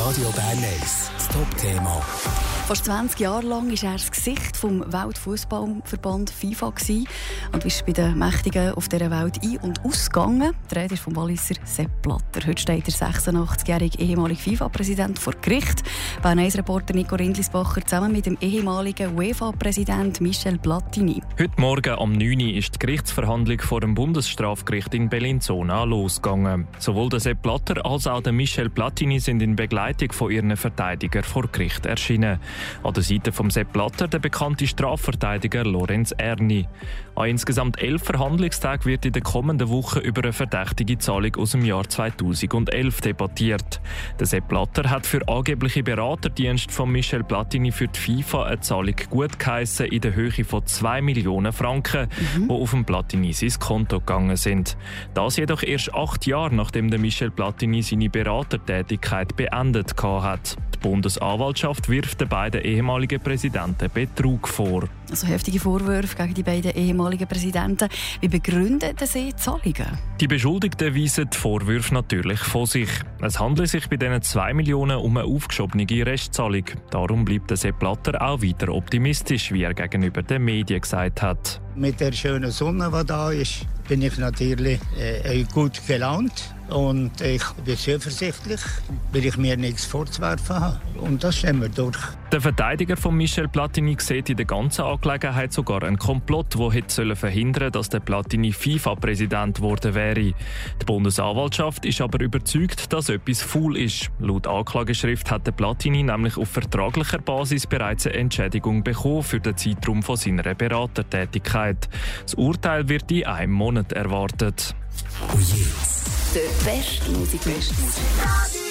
Radio Bern 1, das Top-Thema. Fast 20 Jahre lang war er das Gesicht vom Weltfußballverband FIFA und ist bei den Mächtigen auf dieser Welt ein- und ausgegangen. Die Rede ist vom Walliser Sepp Blatter. Heute steht der 86-jährige ehemalige FIFA-Präsident vor Gericht. Bern 1-Reporter Nico Rindlisbacher zusammen mit dem ehemaligen UEFA-Präsident Michel Platini. Heute Morgen um 9 Uhr ist die Gerichtsverhandlung vor dem Bundesstrafgericht in Bellinzona losgegangen. Sowohl der Sepp Blatter als auch der Michel Platini sind in Begleitung von ihren Verteidigern vor Gericht erschienen. An der Seite von Sepp Blatter der bekannte Strafverteidiger Lorenz Erni. An insgesamt 11 Verhandlungstagen wird in der kommenden Woche über eine verdächtige Zahlung aus dem Jahr 2011 debattiert. Der Sepp Blatter hat für angebliche Beraterdienste von Michel Platini für die FIFA eine Zahlung gutgeheissen in der Höhe von 2 Millionen Franken, die auf dem Platini sein Konto gegangen sind. Das jedoch erst 8 Jahre, nachdem der Michel Platini seine Beratertätigkeit beendet hat. Die Bundesanwaltschaft wirft den beiden ehemaligen Präsidenten Betrug vor. Also heftige Vorwürfe gegen die beiden ehemaligen Präsidenten. Wie begründen sie die Zahlungen? Die Beschuldigten weisen die Vorwürfe natürlich von sich. Es handelt sich bei diesen 2 Millionen um eine aufgeschobene Restzahlung. Darum bleibt der Sepp Blatter auch weiter optimistisch, wie er gegenüber den Medien gesagt hat. Mit der schönen Sonne, die da ist, bin ich natürlich gut gelaunt. Und ich bin zuversichtlich, weil ich mir nichts vorzuwerfen habe. Und das stehen wir durch. Der Verteidiger von Michel Platini sieht in der ganzen Angelegenheit sogar einen Komplott, der hätte verhindern sollen, dass der Platini FIFA-Präsident geworden wäre. Die Bundesanwaltschaft ist aber überzeugt, dass etwas faul ist. Laut Anklageschrift hat der Platini nämlich auf vertraglicher Basis bereits eine Entschädigung bekommen für den Zeitraum von seiner Beratertätigkeit. Das Urteil wird in einem Monat erwartet. Und jetzt Der beste Musikmix.